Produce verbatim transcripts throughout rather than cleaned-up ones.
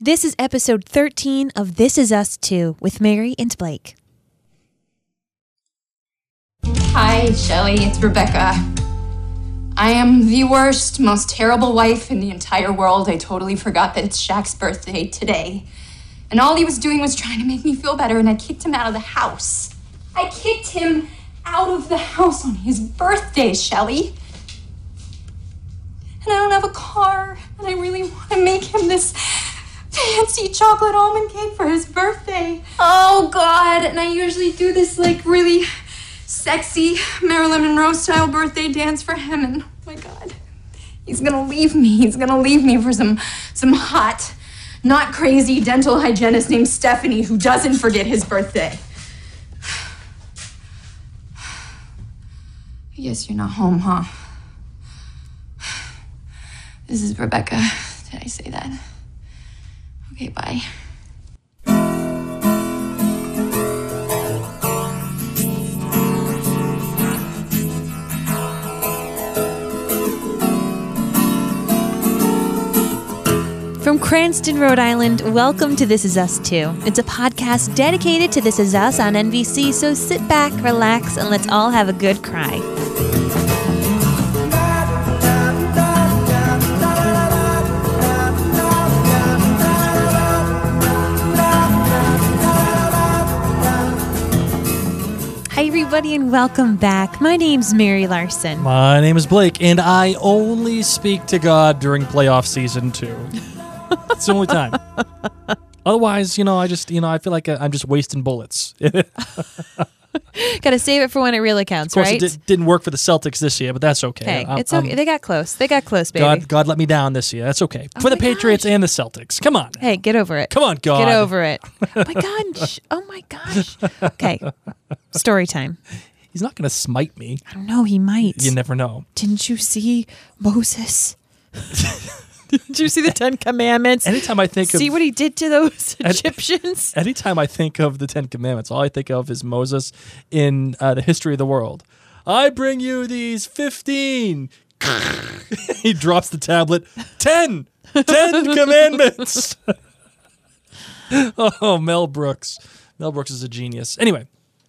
This is episode thirteen of This Is Us Too with Mary and Blake. Hi, Shelly. It's Rebecca. I am the worst, most terrible wife in the entire world. I totally forgot that it's Shaq's birthday today. And all he was doing was trying to make me feel better, and I kicked him out of the house. I kicked him out of the house on his birthday, Shelly. And I don't have a car, and I really want to make him this fancy chocolate almond cake for his birthday. Oh, God. And I usually do this, like, really sexy Marilyn Monroe-style birthday dance for him, and oh, my God. He's gonna leave me. He's gonna leave me for some, some hot, not crazy dental hygienist named Stephanie who doesn't forget his birthday. I guess you're not home, huh? This is Rebecca. Did I say that? Okay, bye. From Cranston, Rhode Island, welcome to This Is Us Too. It's a podcast dedicated to This Is Us on N B C, so sit back, relax, and let's all have a good cry. Hi, everybody, and welcome back. My name's Mary Larson. My name is Blake, and I only speak to God during playoff season two. It's the only time. Otherwise, you know, I just, you know, I feel like I'm just wasting bullets. Gotta save it for when it really counts, of course, right? It did, didn't work for the Celtics this year, but that's okay. Hey, I'm, it's okay. I'm, They got close. They got close, baby. God, God let me down this year. That's okay. Oh for the my Patriots gosh. and the Celtics. Come on. Hey, get over it. Come on, God. Get over it. Oh my gosh. Oh my gosh. Okay. Story time. He's not going to smite me. I don't know. He might. You never know. Didn't you see Moses? Did you see the Ten Commandments? Anytime I think see of... what he did to those Egyptians? Anytime I think of the Ten Commandments, all I think of is Moses in uh, the history of the world. I bring you these fifteen. He drops the tablet. Ten. Ten Commandments. Oh, Mel Brooks. Mel Brooks is a genius. Anyway.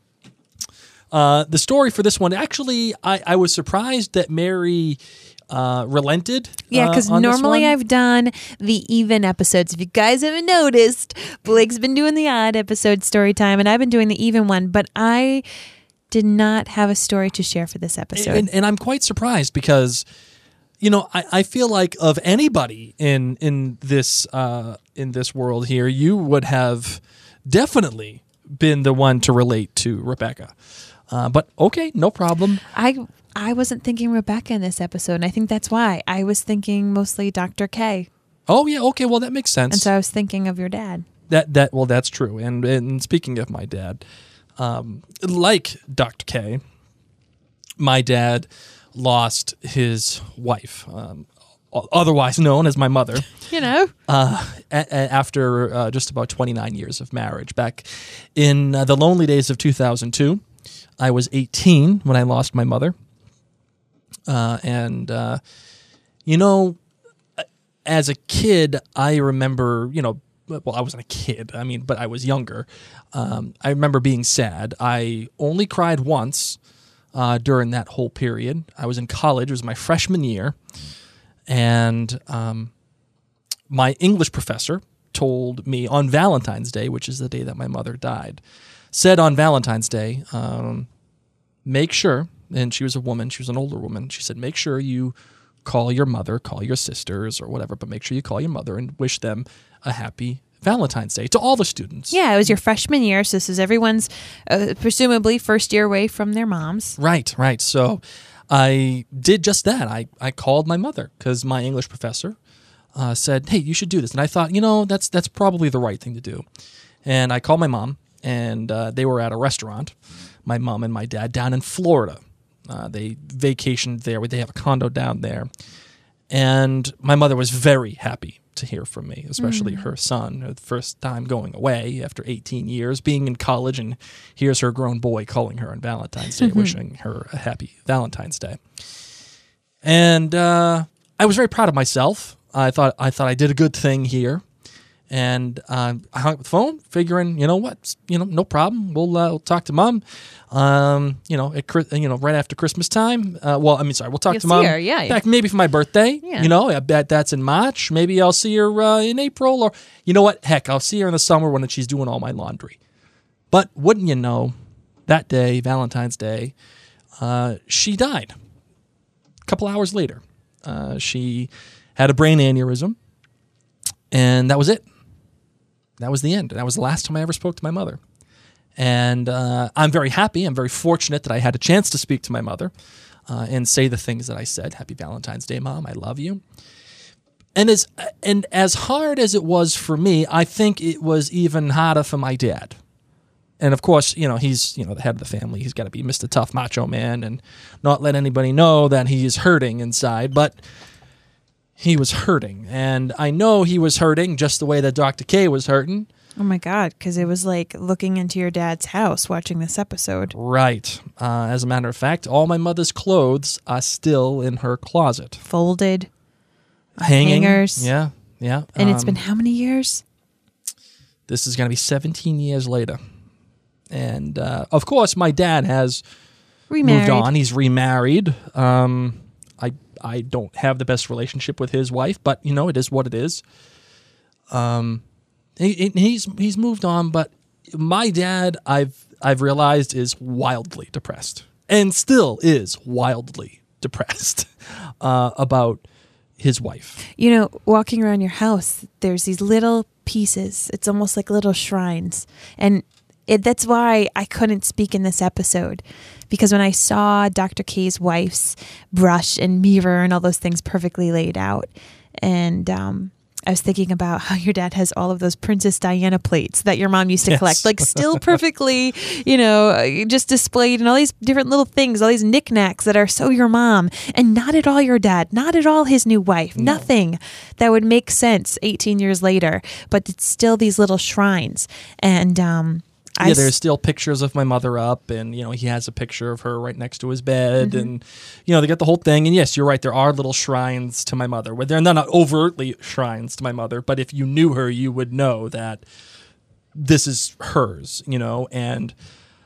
Uh, the story for this one, actually, I, I was surprised that Mary uh, relented. Yeah, because uh, normally I've done the even episodes. If you guys haven't noticed, Blake's been doing the odd episode story time, and I've been doing the even one, but I did not have a story to share for this episode. And, and I'm quite surprised because, you know, I, I feel like of anybody in in this uh, in this world here, you would have definitely been the one to relate to Rebecca. Uh, but okay, no problem. I I wasn't thinking Rebecca in this episode, and I think that's why. I was thinking mostly Doctor K. Oh yeah, okay, well that makes sense. And so I was thinking of your dad. That that well, that's true. And and speaking of my dad, um, like Doctor K, my dad lost his wife, um, otherwise known as my mother. You know, uh, a- a- after uh, just about twenty-nine years of marriage, back in uh, the lonely days of two thousand two. I was eighteen when I lost my mother. Uh, and, uh, you know, as a kid, I remember, you know, well, I wasn't a kid, I mean, but I was younger. Um, I remember being sad. I only cried once uh, during that whole period. I was in college. It was my freshman year. And um, my English professor told me on Valentine's Day, which is the day that my mother died, said on Valentine's Day, um, make sure, and she was a woman, she was an older woman, she said, make sure you call your mother, call your sisters or whatever, but make sure you call your mother and wish them a happy Valentine's Day to all the students. Yeah, it was your freshman year, so this is everyone's uh, presumably first year away from their moms. Right, right. So I did just that. I, I called my mother because my English professor uh, said, hey, you should do this. And I thought, you know, that's that's probably the right thing to do. And I called my mom. And uh, they were at a restaurant, my mom and my dad, down in Florida. Uh, they vacationed there. They have a condo down there. And my mother was very happy to hear from me, especially mm. her son, the first time going away after eighteen years, being in college, and here's her grown boy calling her on Valentine's Day, wishing her a happy Valentine's Day. And uh, I was very proud of myself. I thought I thought I did a good thing here. And uh, I hung up the phone, figuring, you know what, you know, no problem. We'll, uh, we'll talk to Mom. Um, you know, at, Chris- you know, right after Christmas time. Uh, well, I mean, sorry, we'll talk You'll to see Mom her, yeah. back maybe for my birthday. Yeah. You know, I bet that's in March. Maybe I'll see her uh, in April, or you know what? Heck, I'll see her in the summer when she's doing all my laundry. But wouldn't you know, that day, Valentine's Day, uh, she died. A couple hours later, uh, she had a brain aneurysm, and that was it. That was the end. That was the last time I ever spoke to my mother. And uh, I'm very happy. I'm very fortunate that I had a chance to speak to my mother uh, and say the things that I said. Happy Valentine's Day, Mom. I love you. And as, and as hard as it was for me, I think it was even harder for my dad. And of course, you know, he's, you know, the head of the family. He's got to be Mister Tough Macho Man and not let anybody know that he is hurting inside. But he was hurting. And I know he was hurting just the way that Doctor K was hurting. Oh my God, because it was like looking into your dad's house watching this episode. Right. Uh, as a matter of fact, all my mother's clothes are still in her closet. Folded. Hanging. Hangers. Yeah, yeah. And it's Um, been how many years? This is going to be seventeen years later. And, uh, of course, my dad has Remarried. moved on. He's remarried. Um, I I don't have the best relationship with his wife, but, you know, it is what it is. Um, he, he's he's moved on, but my dad, I've I've realized, is wildly depressed, and still is wildly depressed uh, about his wife. You know, walking around your house, there's these little pieces. It's almost like little shrines. And it, that's why I couldn't speak in this episode. Because when I saw Doctor K's wife's brush and mirror and all those things perfectly laid out, and um, I was thinking about how your dad has all of those Princess Diana plates that your mom used to Yes. collect, like still perfectly, you know, just displayed, and all these different little things, all these knickknacks that are so your mom, and not at all your dad, not at all his new wife, No. nothing that would make sense eighteen years later, but it's still these little shrines. And um, I Yeah, s- there's still pictures of my mother up, and you know he has a picture of her right next to his bed, Mm-hmm. and you know they got the whole thing. And yes, you're right, there are little shrines to my mother. Well, they're not overtly shrines to my mother, but if you knew her, you would know that this is hers. You know, and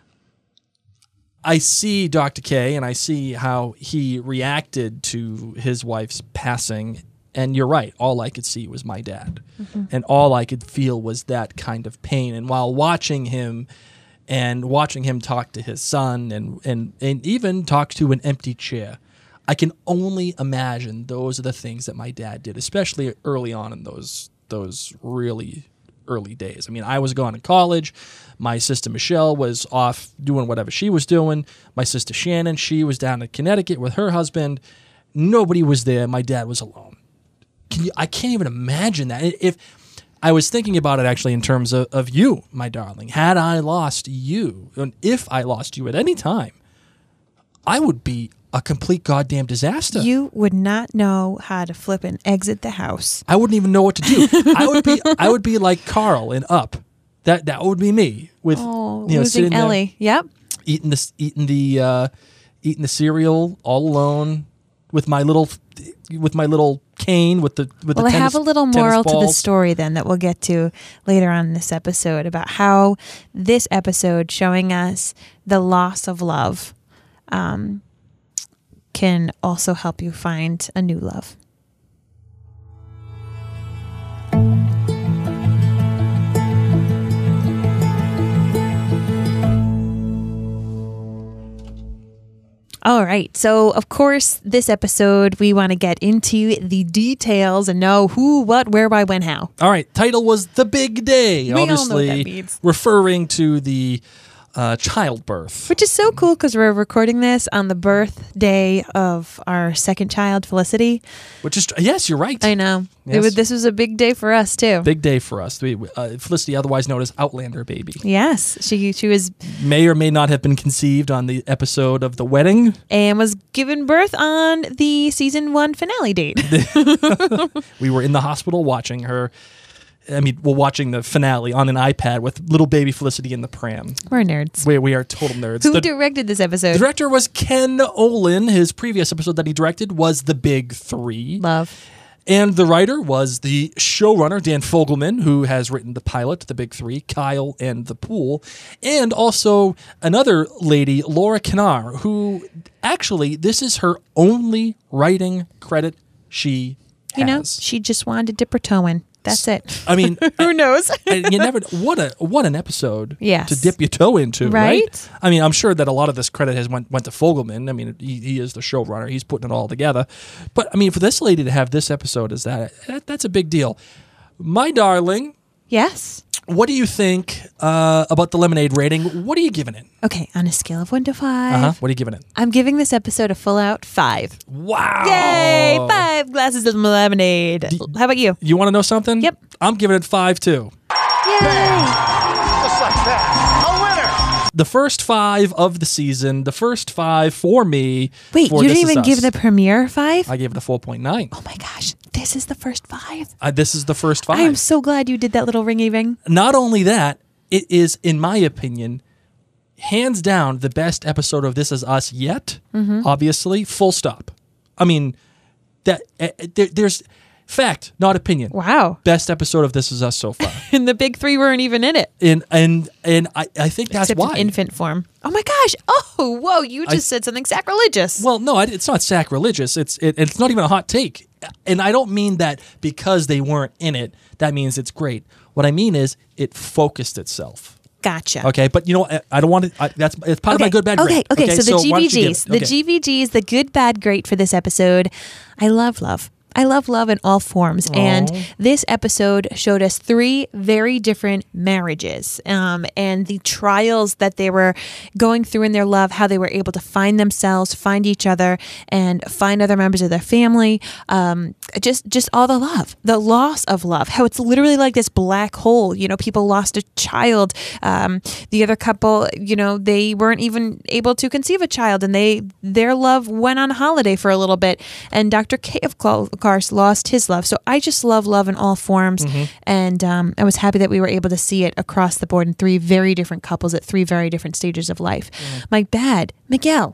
I see Doctor K, and I see how he reacted to his wife's passing. And you're right. All I could see was my dad. Mm-hmm. And all I could feel was that kind of pain. And while watching him and watching him talk to his son and, and, and even talk to an empty chair, I can only imagine those are the things that my dad did, especially early on in those those really early days. I mean, I was gone in college. My sister Michelle was off doing whatever she was doing. My sister Shannon, she was down in Connecticut with her husband. Nobody was there. My dad was alone. Can you, I can't even imagine that. If I was thinking about it actually in terms of, of you, my darling, had I lost you, and if I lost you at any time, I would be a complete goddamn disaster. you would not know how to flip and exit the house. I wouldn't even know what to do. I would be I would be like Carl in Up. That that would be me with Oh, you know losing sitting there Ellie. Yep. eating the eating the uh, eating the cereal all alone with my little with my little cane with the with Well, the I tennis, have a little tennis moral to the balls. story then that we'll get to later on in this episode about how this episode showing us the loss of love um, can also help you find a new love. All right. So, of course, this episode, we want to get into the details and know who, what, where, why, when, how. All right, title was The Big Day, We all know what obviously that means. referring to the uh, childbirth. Which is so cool because we're recording this on the birthday of our second child, Felicity. Which is, yes, you're right. I know. It Yes. was, this was a big day for us, too. Big day for us. We, uh, Felicity, otherwise known as Outlander Baby, Yes. She she was may or may not have been conceived on the episode of The Wedding. and was given birth on the season one finale date. We were in the hospital watching her. I mean, we're watching the finale on an iPad with little baby Felicity in the pram. We're nerds. We, we are total nerds. Who the, directed this the episode? director was Ken Olin. His previous episode that he directed was The Big Three. Love. And the writer was the showrunner, Dan Fogelman, who has written the pilot, The Big Three, Kyle, and The Pool. And also another lady, Laura Kinnar, who actually, this is her only writing credit she has. You know, she just wanted to dip her toe in. That's it. I mean, who knows? and you never what a what an episode Yes. to dip your toe into, right? Right? I mean, I'm sure that a lot of this credit has went went to Fogelman. I mean, he, he is the showrunner; he's putting it all together. But I mean, for this lady to have this episode is that, that that's a big deal. My darling, Yes. what do you think uh, about the Lemonade rating? What are you giving it? Okay, on a scale of one to five, Uh huh. What are you giving it? I'm giving this episode a full out five. Wow! Yay! Five glasses of lemonade. How about you? You want to know something? Yep. I'm giving it five too. Yay! Just like that. A winner. The first five of the season, the first five for me. Wait, for you This didn't Is even Us. give the premiere five? I gave it a four point nine. Oh my gosh, this is the first five. Uh, this is the first five. I am so glad you did that little ringy ring. Not only that, it is, in my opinion, hands down the best episode of This Is Us yet. Mm-hmm. Obviously, full stop. I mean, that uh, there, there's fact, not opinion. Wow. Best episode of This Is Us so far. And the big three weren't even in it. and and and I, I think that's Except why. in infant form. Oh my gosh. Oh, whoa, you just I- said something sacrilegious. Well, no, I- it's not sacrilegious. It's it, it's not even a hot take, and I don't mean that because they weren't in it. That means it's great. What I mean is it focused itself. Gotcha. Okay, but you know I, I don't want to. I, that's it's part of my good bad okay, great. Okay, so the why don't you give G V Gs. it? The Okay. G V Gs, the good, bad, great for this episode. I love love. I love love in all forms. And this episode showed us three very different marriages um, and the trials that they were going through in their love, how they were able to find themselves, find each other, and find other members of their family. Um, just, just all the love, the loss of love, how it's literally like this black hole. You know, people lost a child. Um, the other couple, you know, they weren't even able to conceive a child, and they their love went on holiday for a little bit. And Doctor K, of course, lost his love. So I just love love in all forms. Mm-hmm. And um, I was happy that we were able to see it across the board in three very different couples at three very different stages of life. Mm-hmm. My bad, Miguel.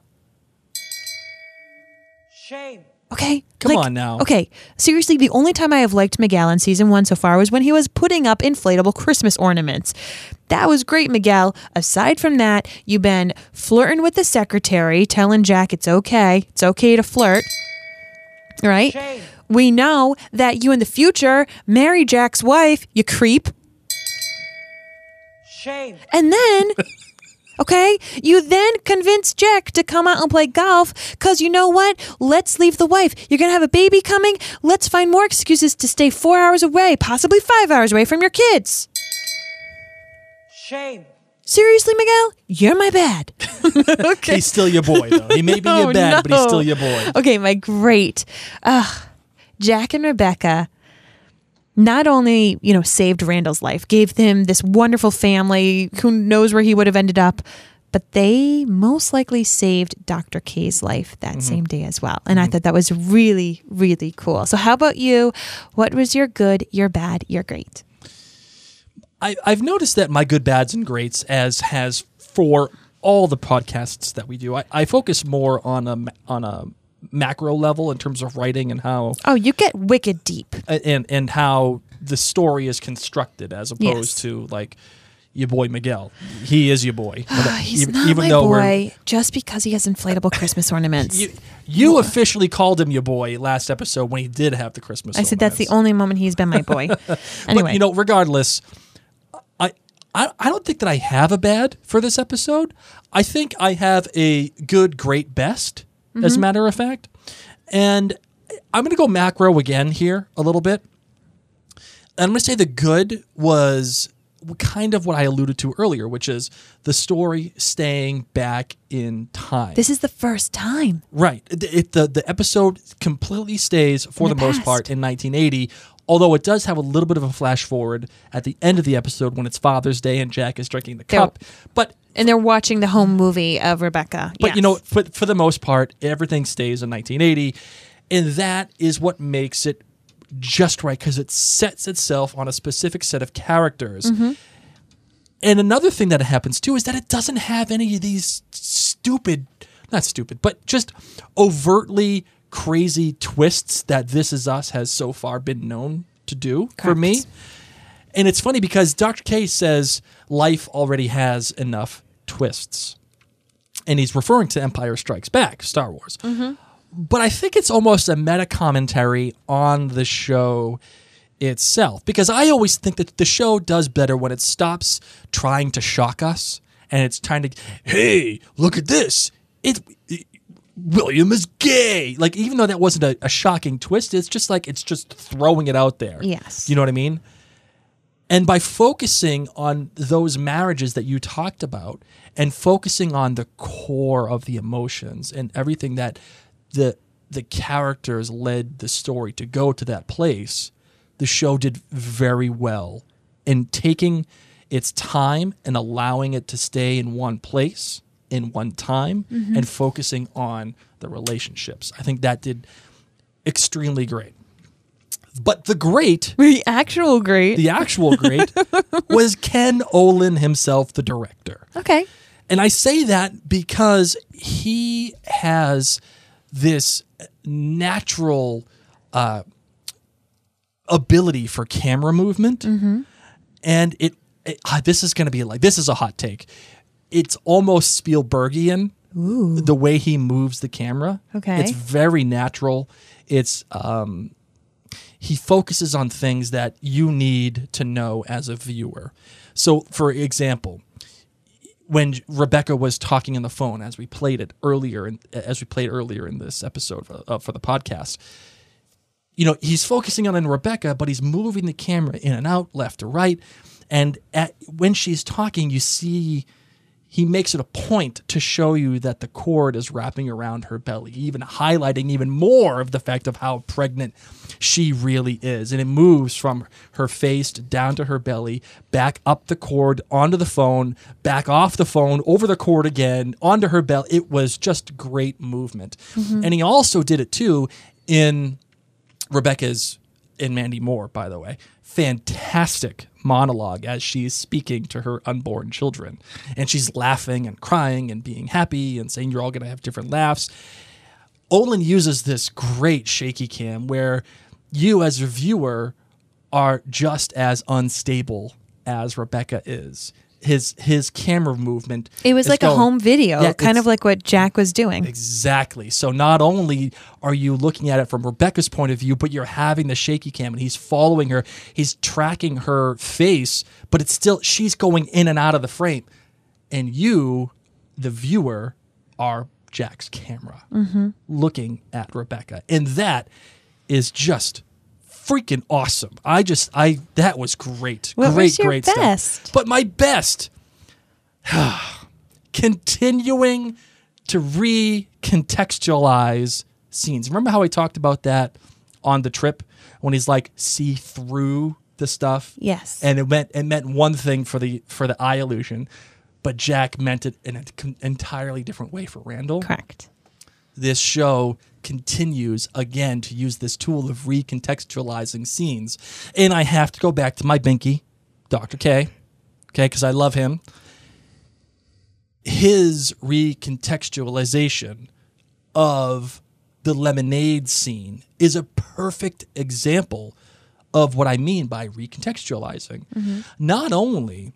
Shame. Okay. Come on now. Okay. Seriously, the only time I have liked Miguel in season one so far was when he was putting up inflatable Christmas ornaments. That was great, Miguel. Aside from that, you've been flirting with the secretary, telling Jack it's okay. It's okay to flirt. Right? Shame. We know that you in the future marry Jack's wife, you creep. Shame. And then, okay, you then convince Jack to come out and play golf because you know what? Let's leave the wife. You're going to have a baby coming. Let's find more excuses to stay four hours away, possibly five hours away from your kids. Shame. Seriously, Miguel? You're my bad. Okay. He's still your boy, though. He may be No, your bad, but he's no. still your boy. Okay, my great. Ugh. Jack and Rebecca not only, you know, saved Randall's life, gave him this wonderful family, who knows where he would have ended up, but they most likely saved Doctor K's life that Mm-hmm. same day as well. And I thought that was really, really cool. So how about you? What was your good, your bad, your great? I, I've noticed that my good, bads, and greats, as has for all the podcasts that we do, I, I focus more on a ma- on a macro level in terms of writing and how Oh, you get wicked deep. and and how the story is constructed, as opposed Yes. to like your boy Miguel. He is your boy. He's even, not even my though we're- boy just because he has inflatable Christmas ornaments. You, you officially called him your boy last episode when he did have the Christmas. I said that's the ornaments. only moment he's been my boy. Anyway, But you know, regardless, I, I I don't think that I have a bad for this episode. I think I have a good, great, best, Mm-hmm. as a matter of fact. And I'm going to go macro again here a little bit. And I'm going to say the good was kind of what I alluded to earlier, which is the story staying back in time. this is the first time. Right. It, it- the, the episode completely stays, for In the, the most past. part, in nineteen eighty, although it does have a little bit of a flash forward at the end of the episode when it's Father's Day and Jack is drinking the They're- cup. But And they're watching the home movie of Rebecca. but Yes. you know, for, for the most part, everything stays in nineteen eighty, and that is what makes it just right, because it sets itself on a specific set of characters. Mm-hmm. And another thing that happens too is that it doesn't have any of these stupid, not stupid, but just overtly crazy twists that This Is Us has so far been known to do for me. And it's funny because Doctor K says life already has enough twists. And he's referring to Empire Strikes Back, Star Wars. Mm-hmm. But I think it's almost a meta commentary on the show itself, because I always think that the show does better when it stops trying to shock us and it's trying to, hey, look at this. It, it William is gay. Like, even though that wasn't a, a shocking twist, it's just like it's just throwing it out there. Yes. You know what I mean? And by focusing on those marriages that you talked about and focusing on the core of the emotions and everything that the the characters led the story to go to that place, the show did very well in taking its time and allowing it to stay in one place, in one time, mm-hmm. and focusing on the relationships. I think that did extremely great. But the great... The actual great. The actual great was Ken Olin himself, the director. Okay. And I say that because he has this natural uh, ability for camera movement. Mm-hmm. And it, it uh, this is going to be like, this is a hot take. It's almost Spielbergian, Ooh. The way he moves the camera. Okay. It's very natural. It's... Um, he focuses on things that you need to know as a viewer. So, for example, when Rebecca was talking on the phone, as we played it earlier, in, as we played earlier in this episode for, uh, for the podcast, you know, he's focusing on Rebecca, but he's moving the camera in and out, left to right, and at, when she's talking, you see. He makes it a point to show you that the cord is wrapping around her belly, even highlighting even more of the fact of how pregnant she really is. And it moves from her face down to her belly, back up the cord, onto the phone, back off the phone, over the cord again, onto her belly. It was just great movement. Mm-hmm. And he also did it too in Rebecca's, in Mandy Moore, by the way. Fantastic monologue as she's speaking to her unborn children. And she's laughing and crying and being happy and saying you're all going to have different laughs. Olin uses this great shaky cam where you as a viewer are just as unstable as Rebecca is. His his camera movement. It was like going, a home video, yeah, kind of like what Jack was doing. Exactly. So not only are you looking at it from Rebecca's point of view, but you're having the shaky cam and he's following her. He's tracking her face, but it's still, she's going in and out of the frame. And you, the viewer, are Jack's camera mm-hmm. looking at Rebecca. And that is just freaking awesome. I just, I, that was great. What great, was your great best? stuff. But my best, continuing to recontextualize scenes. Remember how I talked about that on the trip when he's like, see through the stuff? Yes. And it meant, it meant one thing for the, for the eye illusion, but Jack meant it in an entirely different way for Randall. Correct. This show continues again to use this tool of recontextualizing scenes. And I have to go back to my binky, Doctor K, okay, because I love him. His recontextualization of the lemonade scene is a perfect example of what I mean by recontextualizing. Mm-hmm. Not only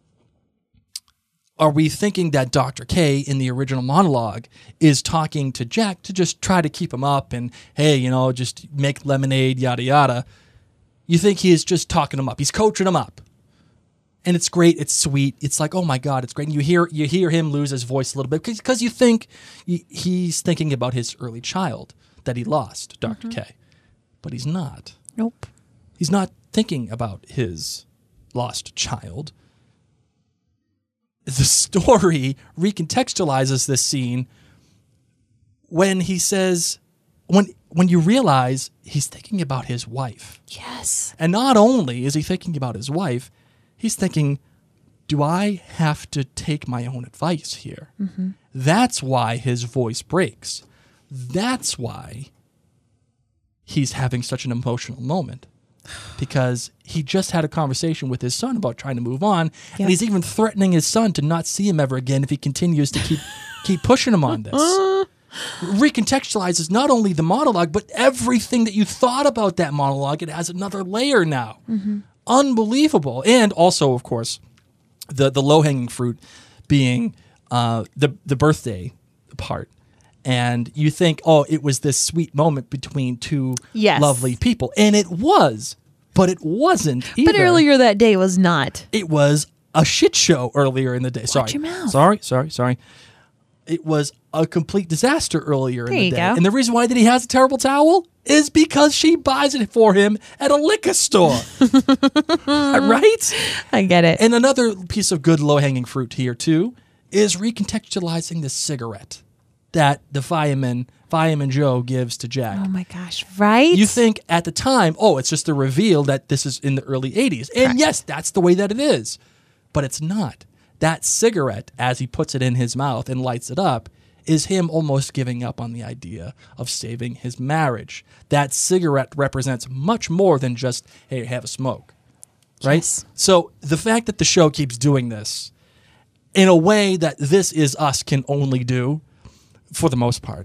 are we thinking that Doctor K in the original monologue is talking to Jack to just try to keep him up and, hey, you know, just make lemonade, yada, yada. You think he is just talking him up. He's coaching him up. And it's great. It's sweet. It's like, oh, my God, it's great. And you hear you hear him lose his voice a little bit because you think he's thinking about his early child that he lost, Doctor Mm-hmm. K. But he's not. Nope. He's not thinking about his lost child. The story recontextualizes this scene when he says, when when you realize he's thinking about his wife. Yes. And not only is he thinking about his wife, he's thinking, do I have to take my own advice here? Mm-hmm. That's why his voice breaks. That's why he's having such an emotional moment. Because he just had a conversation with his son about trying to move on, yep. and he's even threatening his son to not see him ever again if he continues to keep keep pushing him on this. recontextualizes not only the monologue, but everything that you thought about that monologue. It has another layer now. Mm-hmm. Unbelievable. And also, of course, the, the low-hanging fruit being uh, the, the birthday part. And you think, oh, it was this sweet moment between two yes. lovely people. And it was, but it wasn't either. But earlier that day was not. It was a shit show earlier in the day. Watch Sorry. your mouth. Sorry, sorry, sorry. It was a complete disaster earlier there in the you day. go. And the reason why that he has a terrible towel is because she buys it for him at a liquor store. Right? I get it. And another piece of good low-hanging fruit here, too, is recontextualizing the cigarette that the fireman, Fireman Joe, gives to Jack. Oh my gosh, right? You think at the time, oh, it's just a reveal that this is in the early eighties. And Correct. yes, that's the way that it is. But it's not. That cigarette, as he puts it in his mouth and lights it up, is him almost giving up on the idea of saving his marriage. That cigarette represents much more than just, hey, have a smoke. Right? Yes. So the fact that the show keeps doing this in a way that This Is Us can only do, for the most part,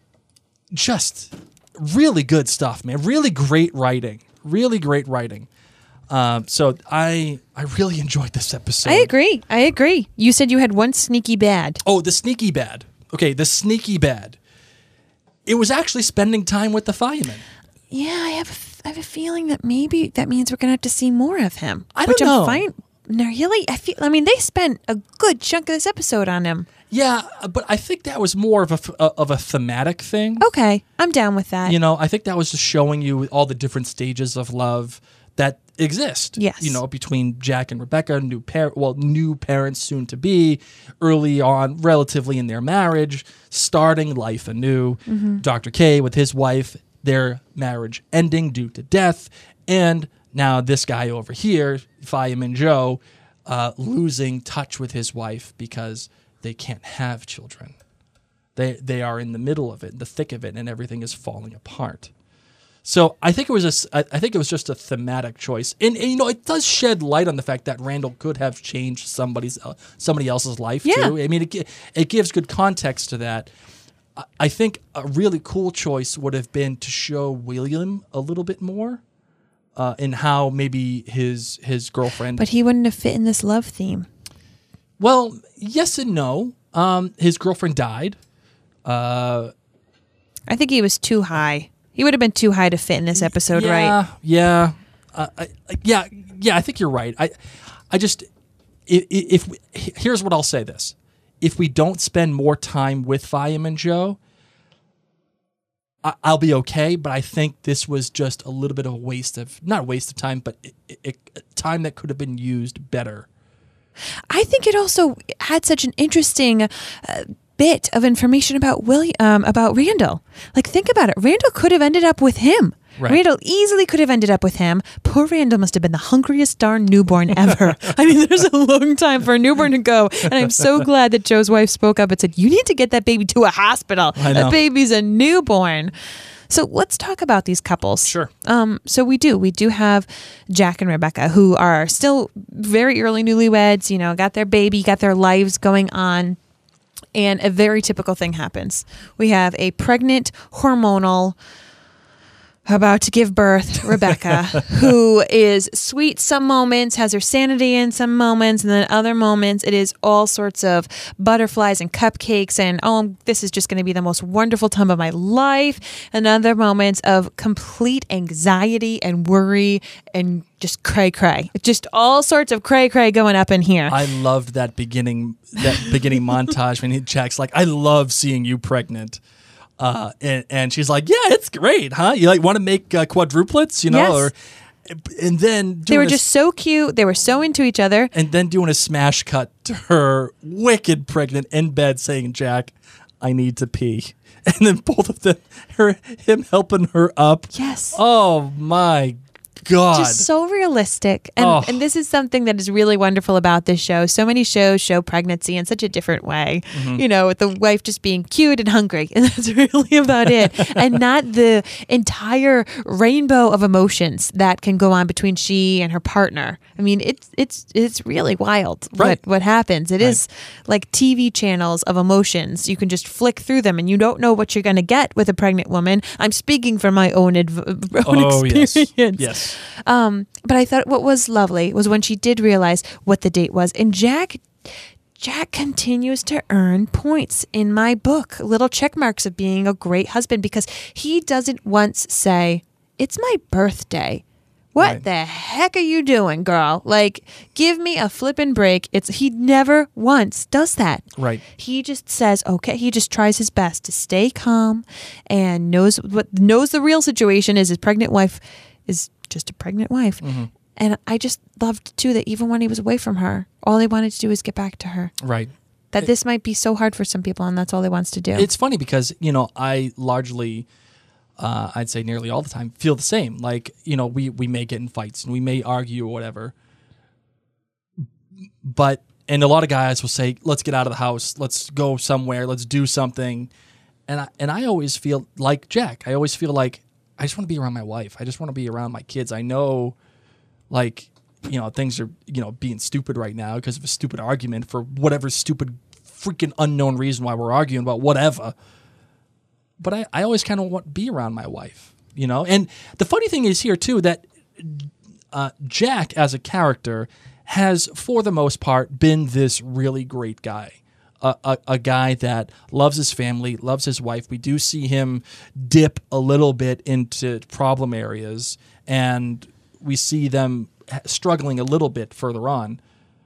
just really good stuff, man. Really great writing. Really great writing. Um, so I I really enjoyed this episode. I agree. I agree. You said you had one sneaky bad. Oh, the sneaky bad. Okay, the sneaky bad. It was actually spending time with the fireman. Yeah, I have a, f- I have a feeling that maybe that means we're going to have to see more of him. I don't which know. I'm fine. No, really? I feel. I mean, they spent a good chunk of this episode on him. Yeah, but I think that was more of a, f- of a thematic thing. Okay, I'm down with that. You know, I think that was just showing you all the different stages of love that exist. Yes. You know, between Jack and Rebecca, new par- well, new parents soon to be, early on, relatively in their marriage, starting life anew. Mm-hmm. Doctor K with his wife, their marriage ending due to death, and now this guy over here, Fireman Joe, uh, losing touch with his wife because they can't have children. They they are in the middle of it, the thick of it, and everything is falling apart. So I think it was a, I think it was just a thematic choice, and, and you know it does shed light on the fact that Randall could have changed somebody's uh, somebody else's life Yeah. too. I mean, it gi- it gives good context to that. I, I think a really cool choice would have been to show William a little bit more, uh, in how maybe his his girlfriend. But he wouldn't have fit in this love theme. Well, yes and no. Um, his girlfriend died. Uh, I think he was too high. He would have been too high to fit in this episode, yeah, right? Yeah, uh, I, I- yeah, yeah. I think you're right. I, I just, if, if we, here's what I'll say: this, if we don't spend more time with Fireman Joe, I, I'll be okay. But I think this was just a little bit of a waste of, not a waste of time, but it, it, it, time that could have been used better. I think it also had such an interesting uh, bit of information about William, um, about Randall. Like, think about it. Randall could have ended up with him. Right. Randall easily could have ended up with him. Poor Randall must have been the hungriest darn newborn ever. I mean, there's a long time for a newborn to go. And I'm so glad that Joe's wife spoke up and said, you need to get that baby to a hospital. I know. That baby's a newborn. So let's talk about these couples. Sure. Um, so we do. We do have Jack and Rebecca, who are still very early newlyweds, you know, got their baby, got their lives going on. And a very typical thing happens. We have a pregnant, hormonal, about to give birth, Rebecca, who is sweet some moments, has her sanity in some moments, and then other moments it is all sorts of butterflies and cupcakes and, oh, this is just going to be the most wonderful time of my life. And other moments of complete anxiety and worry and just cray cray. Just all sorts of cray cray going up in here. I loved that beginning that beginning montage when he Jack's like, I love seeing you pregnant. Uh, and, and she's like, yeah, it's great, huh? You like want to make uh, quadruplets, you know? Yes. Or, and then doing They were a, just so cute. They were so into each other. and then doing a smash cut to her wicked pregnant in bed saying, Jack, I need to pee. And then both of them, her, him helping her up. Yes. Oh my God. Just so realistic. And Oh. and this is something that is really wonderful about this show. So many shows show pregnancy in such a different way. Mm-hmm. You know, with the wife just being cute and hungry. And that's really about it. And not the entire rainbow of emotions that can go on between she and her partner. I mean, it's it's it's really wild Right. what, what happens. It Right. is like T V channels of emotions. You can just flick through them and you don't know what you're going to get with a pregnant woman. I'm speaking from my own, adv- own Oh, yes. experience. Yes. Um, but I thought what was lovely was when she did realize what the date was. And Jack Jack continues to earn points in my book, little check marks of being a great husband, because he doesn't once say, "It's my birthday." What Right. the heck are you doing, girl? Like, give me a flippin' break. It's he never once does that. Right. He just says, okay, he just tries his best to stay calm and knows what knows the real situation is his pregnant wife is just a pregnant wife. Mm-hmm. And I just loved too that even when he was away from her, all he wanted to do was get back to her. Right. That this might be so hard for some people and that's all he wants to do. It's funny because, you know, I largely, uh, I'd say nearly all the time, feel the same. Like, you know, we, we may get in fights and we may argue or whatever. But, and a lot of guys will say, let's get out of the house. Let's go somewhere. Let's do something. And I, and I always feel like Jack. I always feel like I just want to be around my wife. I just want to be around my kids. I know, like, you know, things are, you know, being stupid right now because of a stupid argument for whatever stupid freaking unknown reason why we're arguing about whatever. But I, I always kind of want to be around my wife, you know? And the funny thing is here, too, that uh, Jack, as a character, has, for the most part, been this really great guy. A, a, a guy that loves his family, loves his wife. We do see him dip a little bit into problem areas, and we see them struggling a little bit further on.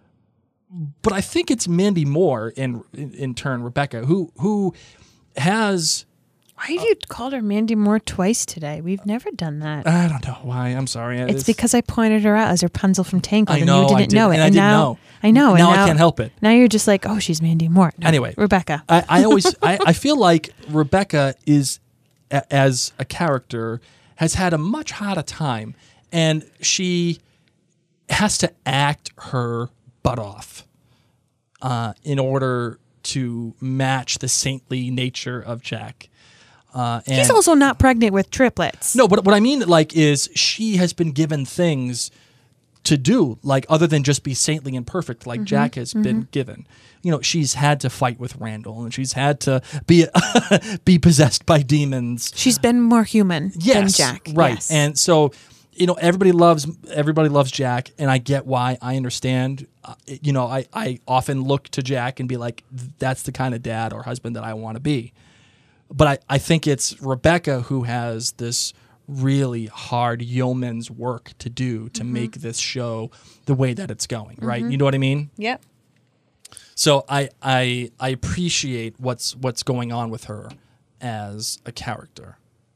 But I think it's Mandy Moore, in in, in turn, Rebecca, who who has... Why have you called her Mandy Moore twice today? We've never done that. I don't know why. I'm sorry. It's because I pointed her out as Rapunzel from Tangled, I and know, you I didn't did, know it. and I didn't now, know. I know. Now and I can't help it. Now you're just like, oh, she's Mandy Moore. No, Anyway. Rebecca. I, I always I, I feel like Rebecca is a, as a character has had a much harder time, and she has to act her butt off uh, in order to match the saintly nature of Jack. Uh, and She's also not pregnant with triplets. no, but what I mean, like, is she has been given things to do, like, other than just be saintly and perfect, like Jack has been given. You know, she's had to fight with Randall, and she's had to be be possessed by demons. She's been more human than Yes, Jack. right? Yes. And so, you know, everybody loves everybody loves Jack, and I get why. I understand. Uh, you know, I I often look to Jack and be like, that's the kind of dad or husband that I want to be. But I, I think it's Rebecca who has this really hard yeoman's work to do to mm-hmm. make this show the way that it's going, right? Mm-hmm. You know what I mean? Yep. So I, I I appreciate what's what's going on with her as a character.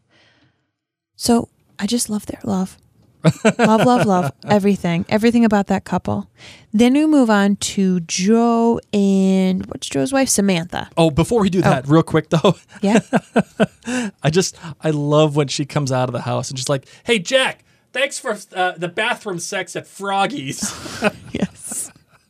So I just love their love. love, love, love. Everything. Everything about that couple. Then we move on to Joe and what's Joe's wife? Samantha. Oh, before we do that, oh. real quick though. Yeah. I just, I love when she comes out of the house and she's like, hey, Jack, thanks for uh, the bathroom sex at Froggy's. Yes.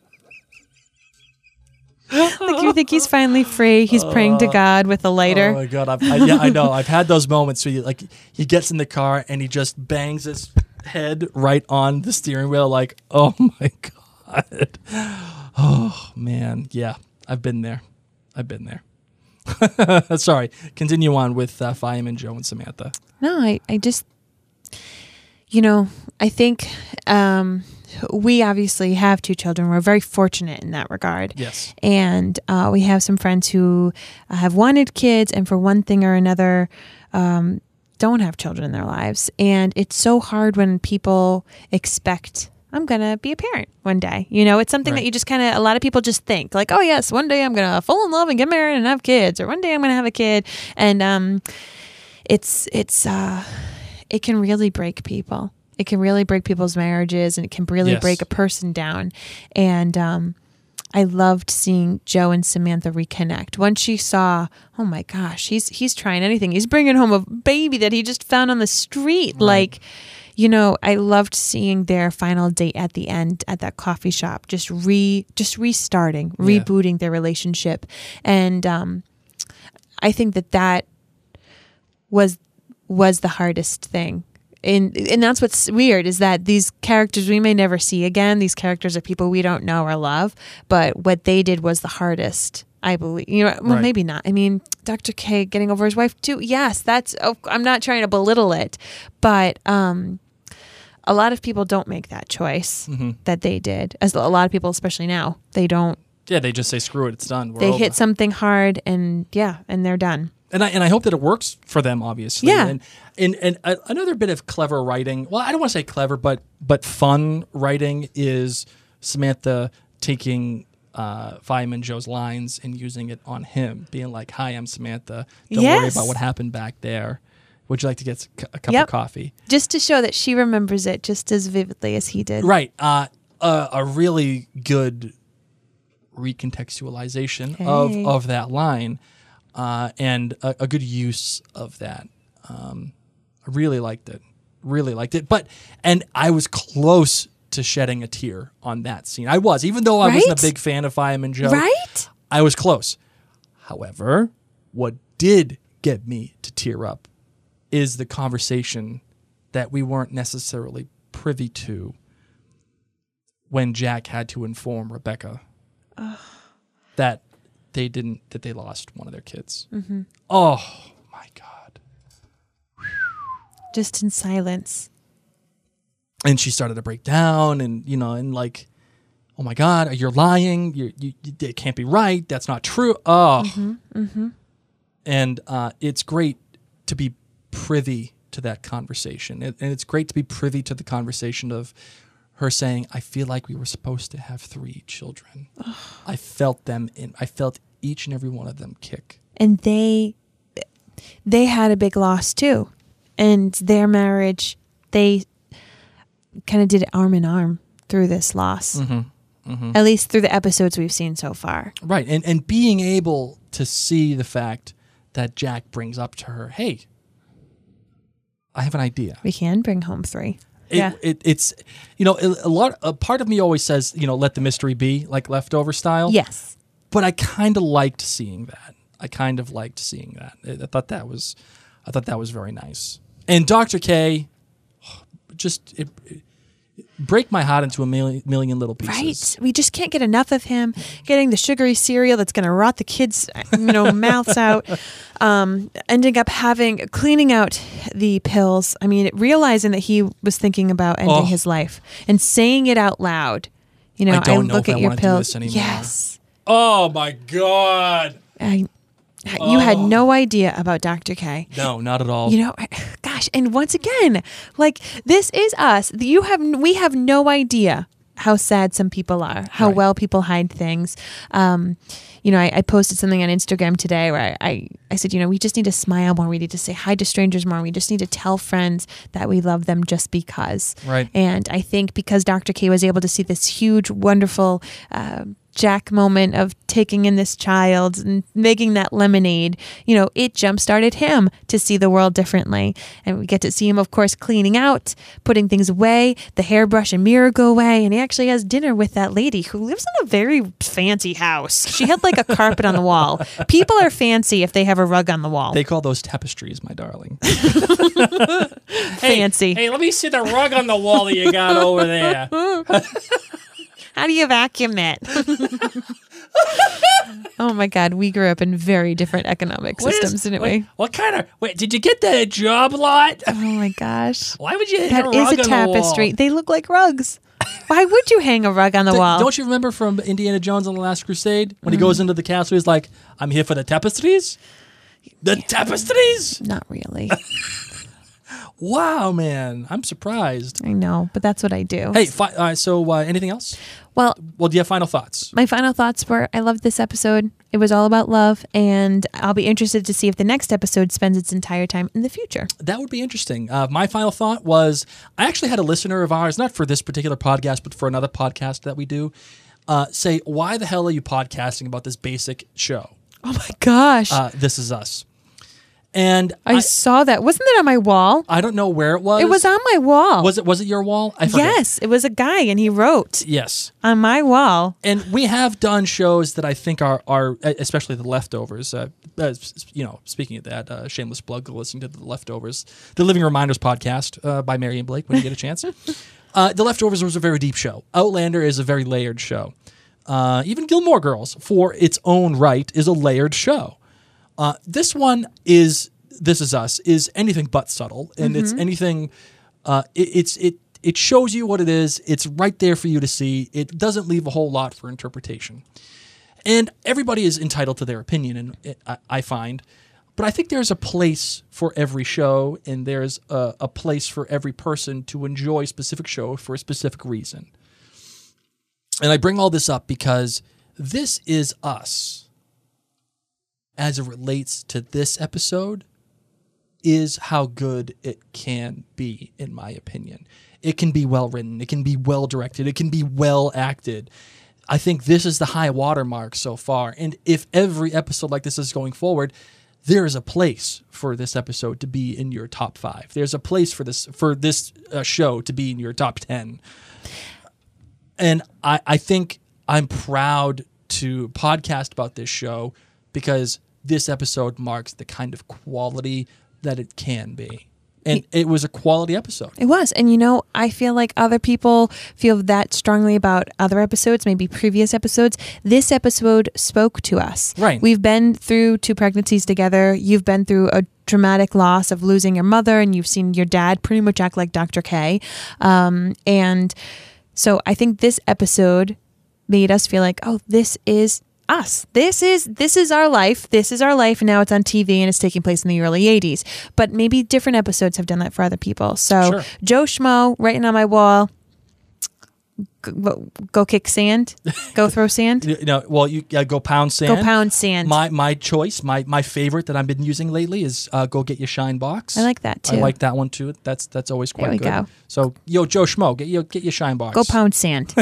Like you think he's finally free. He's praying to God with a lighter. Oh my God. I've, I, yeah, I know. I've had those moments where you, like, he gets in the car and he just bangs his head right on the steering wheel. Like, oh my God. Oh man. Yeah. I've been there. I've been there. Sorry. Continue on with uh, Fireman Joe and Samantha. No, I, I just, you know, I think um, we obviously have two children. We're very fortunate in that regard. Yes. And uh, we have some friends who uh, have wanted kids and for one thing or another um, don't have children in their lives. And it's so hard when people expect, I'm going to be a parent one day. You know, it's something right. that you just kind of, a lot of people just think like, oh yes, one day I'm going to fall in love and get married and have kids, or one day I'm going to have a kid. And um, it's, it's, uh, it can really break people. It can really break people's marriages, and it can really yes. break a person down. And um, I loved seeing Joe and Samantha reconnect. Once she saw, oh my gosh, he's he's trying anything. He's bringing home a baby that he just found on the street. Right. Like, you know, I loved seeing their final date at the end at that coffee shop, just re, just restarting, Yeah. rebooting their relationship. And um, I think that that was was the hardest thing. And, and that's what's weird is that these characters we may never see again. These characters are people we don't know or love, but what they did was the hardest, I believe. You know, well, Right. maybe not. I mean, Doctor K getting over his wife too. Yes, that's. Oh, I'm not trying to belittle it, but um, a lot of people don't make that choice Mm-hmm. that they did. As a lot of people, especially now, they don't. Yeah, they just say, screw it, it's done. We're They over. hit something hard, and yeah, and they're done. And I and I hope that it works for them, obviously. Yeah. And and, and a, another bit of clever writing. Well, I don't want to say clever, but but fun writing is Samantha taking uh, Fireman Joe's lines and using it on him, being like, "Hi, I'm Samantha. Don't worry Yes. about what happened back there. Would you like to get a cup Yep. of coffee?" Just to show that she remembers it just as vividly as he did. Right. Uh, a, a really good recontextualization Hey. of of that line. Uh, and a, a good use of that. Um, I really liked it. Really liked it. But and I was close to shedding a tear on that scene. I was, even though I wasn't Right? a big fan of Fireman Joe. Right? I was close. However, what did get me to tear up is the conversation that we weren't necessarily privy to when Jack had to inform Rebecca that they didn't that they lost one of their kids. Mm-hmm. Oh my God. Just in silence. And she started to break down and, you know, and like, oh my God, you're lying. You're, you, you, it can't be right. That's not true. Oh. Mm-hmm. Mm-hmm. And uh, it's great to be privy to that conversation. And and it's great to be privy to the conversation of her saying, I feel like we were supposed to have three children. I felt them in, I felt each and every one of them kick. And they they had a big loss too. And their marriage, they kind of did it arm in arm through this loss. Mm-hmm. Mm-hmm. At least through the episodes we've seen so far. Right. And, and being able to see the fact that Jack brings up to her, hey, I have an idea. We can bring home three. It, yeah. it, it's, you know, a lot, a part of me always says, you know, let the mystery be, like Leftover style. Yes. But I kind of liked seeing that. I kind of liked seeing that. I, I thought that was, I thought that was very nice. And Doctor K, just it, it, break my heart into a million, million little pieces. Right. We just can't get enough of him getting the sugary cereal that's going to rot the kids' you know, mouths out. Um, ending up having, cleaning out the pills. I mean, realizing that he was thinking about ending Oh. his life and saying it out loud. You know, I don't know look if at I your wanna do pills. this anymore. Yes. Oh my God. I, you had no idea about Doctor K. No, not at all. You know, I- gosh, and once again, like this is us. You have we have no idea how sad some people are, how Right. well people hide things. Um, you know, I, I posted something on Instagram today where I, I, I said, you know, we just need to smile more. We need to say hi to strangers more. We just need to tell friends that we love them just because. Right. And I think because Doctor K was able to see this huge, wonderful uh, Jack moment of taking in this child and making that lemonade, you know, it jump-started him to see the world differently. And we get to see him, of course, cleaning out, putting things away, the hairbrush and mirror go away. And he actually has dinner with that lady who lives in a very fancy house. She had like a carpet on the wall. People are fancy if they have a rug on the wall. They call those tapestries, my darling. Fancy. Hey, let me see the rug on the wall that you got over there. How do you vacuum that? Oh my God, we grew up in very different economic What is- systems, didn't what, we? What kind of? Wait, did you get the job lot? Oh my gosh. Why would you hang That a is rug a on tapestry. the wall? They look like rugs. Why would you hang a rug on the Th- wall? Don't you remember from Indiana Jones and the Last Crusade when he goes into the castle? He's like, "I'm here for the tapestries." The tapestries? Not really. Wow, man, I'm surprised. I know, but that's what I do. Hey, fi- uh, so uh, anything else? Well, Well, do you have final thoughts? my final thoughts were I loved this episode. It was all about love, and I'll be interested to see if the next episode spends its entire time in the future. That would be interesting. Uh, my final thought was I actually had a listener of ours, not for this particular podcast, but for another podcast that we do, uh, say, why the hell are you podcasting about this basic show? Oh my gosh. Uh, this is us. And I, I, saw that. Wasn't it on my wall? I don't know where it was. It was on my wall. Was it? Was it your wall? I forget. Yes, it was a guy, and he wrote Yes. on my wall. And we have done shows that I think are, are especially The Leftovers. Uh, uh, you know, speaking of that, uh, shameless plug, go listen to The Leftovers, the Living Reminders podcast uh, by Mary and Blake when you get a chance. uh, The Leftovers was a very deep show. Outlander is a very layered show. Uh, even Gilmore Girls, for its own right, is a layered show. Uh, this one is This Is Us is anything but subtle, and mm-hmm. it's anything. Uh, it, it's it it shows you what it is. It's right there for you to see. It doesn't leave a whole lot for interpretation, and everybody is entitled to their opinion. And it, I, I find, but I think there's a place for every show, and there's a, a place for every person to enjoy a specific show for a specific reason. And I bring all this up because This Is Us, as it relates to this episode, is how good it can be, in my opinion. It can be well written. It can be well directed. It can be well acted. I think this is the high watermark so far. And if every episode like this is going forward, there is a place for this episode to be in your top five. There's a place for this for this uh, show to be in your top ten. And I, I think I'm proud to podcast about this show because this episode marks the kind of quality that it can be. And it was a quality episode. It was. And, you know, I feel like other people feel that strongly about other episodes, maybe previous episodes. This episode spoke to us. Right. We've been through two pregnancies together. You've been through a traumatic loss of losing your mother, and you've seen your dad pretty much act like Doctor K. Um, and so I think this episode made us feel like, oh, this is us. This is this is our life. This is our life. And now it's on T V and it's taking place in the early eighties. But maybe different episodes have done that for other people. So Sure. Joe Schmo writing on my wall, go, go kick sand, go throw sand, You know, well, you uh, go pound sand. go pound sand. My my choice, my my favorite that I've been using lately is uh, go get your shine box. I like that too. I like that one too. That's that's always quite There we good. go. So yo, Joe Schmo, get your get your shine box. Go pound sand.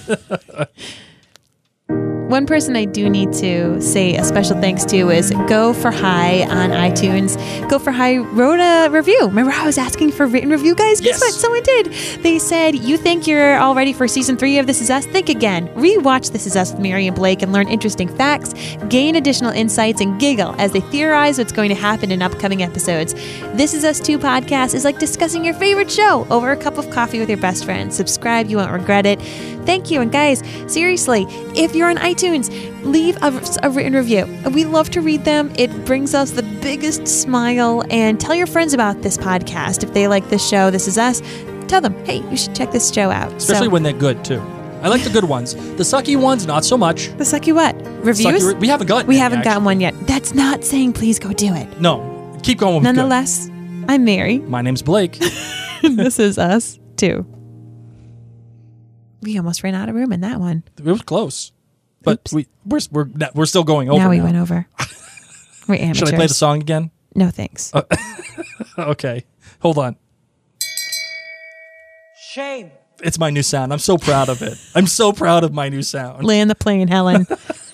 One person I do need to say a special thanks to is Go For High on iTunes. Go For High wrote a review. Remember how I was asking for written review, guys? Guess Yes. what? Someone did. They said, you think you're all ready for season three of This Is Us? Think again. Rewatch This Is Us with Mary and Blake and learn interesting facts, gain additional insights, and giggle as they theorize what's going to happen in upcoming episodes. This Is Us two podcast is like discussing your favorite show over a cup of coffee with your best friend. Subscribe. You won't regret it. Thank you. And guys, seriously, if you're on iTunes, leave a, a written review. We love to read them. It brings us the biggest smile. And tell your friends about this podcast. If they like this show, This Is Us, tell them, hey, you should check this show out. Especially so, when they're good too. I like the good ones. The sucky ones, not so much. the sucky what? Reviews? Sucky re- we haven't gotten. we any, haven't actually. gotten one yet. That's not saying please go do it. No, keep going. With good. Nonetheless, I'm Mary. My name's Blake. This is us too. We almost ran out of room in that one. It was close, but Oops. we we're we're we're still going over. now we now. went over. We're amateurs. Should I play the song again? No thanks. Okay, hold on. Shame. It's my new sound. I'm so proud of it. I'm so proud of my new sound. Land the plane, Helen.